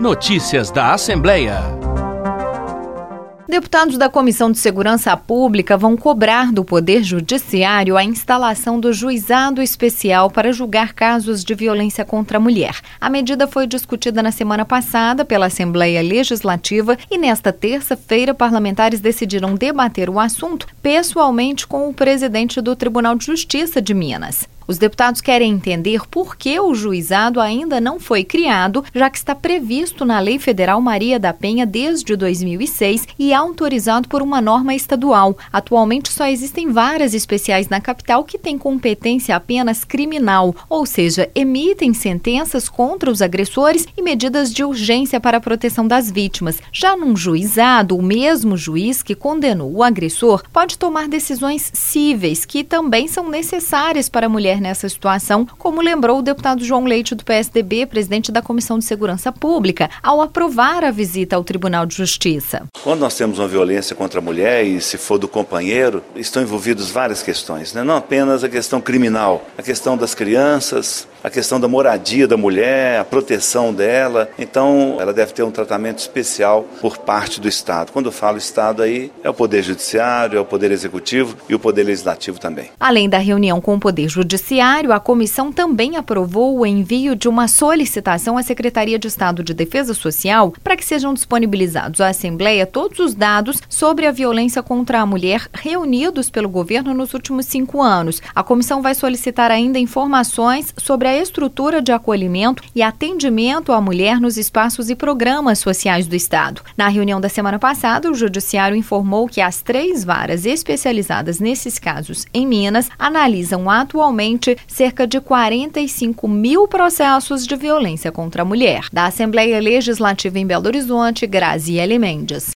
Notícias da Assembleia. Deputados da Comissão de Segurança Pública vão cobrar do Poder Judiciário a instalação do Juizado Especial para julgar casos de violência contra a mulher. A medida foi discutida na semana passada pela Assembleia Legislativa e nesta terça-feira parlamentares decidiram debater o assunto pessoalmente com o presidente do Tribunal de Justiça de Minas. Os deputados querem entender por que o juizado ainda não foi criado, já que está previsto na Lei Federal Maria da Penha desde 2006 e autorizado por uma norma estadual. Atualmente só existem varas especiais na capital que têm competência apenas criminal, ou seja, emitem sentenças contra os agressores e medidas de urgência para a proteção das vítimas. Já num juizado, o mesmo juiz que condenou o agressor pode tomar decisões cíveis que também são necessárias para a mulher nessa situação, como lembrou o deputado João Leite do PSDB, presidente da Comissão de Segurança Pública, ao aprovar a visita ao Tribunal de Justiça. Quando nós temos uma violência contra a mulher e se for do companheiro, estão envolvidas várias questões, né? Não apenas a questão criminal, a questão das crianças, a questão da moradia da mulher, a proteção dela. Então, ela deve ter um tratamento especial por parte do Estado. Quando eu falo Estado aí, é o Poder Judiciário, é o Poder Executivo e o Poder Legislativo também. Além da reunião com o Poder Judiciário, a comissão também aprovou o envio de uma solicitação à Secretaria de Estado de Defesa Social para que sejam disponibilizados à Assembleia todos os dados sobre a violência contra a mulher reunidos pelo governo nos últimos 5 anos. A comissão vai solicitar ainda informações sobre a estrutura de acolhimento e atendimento à mulher nos espaços e programas sociais do Estado. Na reunião da semana passada, o Judiciário informou que as 3 varas especializadas nesses casos em Minas analisam atualmente cerca de 45 mil processos de violência contra a mulher. Da Assembleia Legislativa em Belo Horizonte, Graziele Mendes.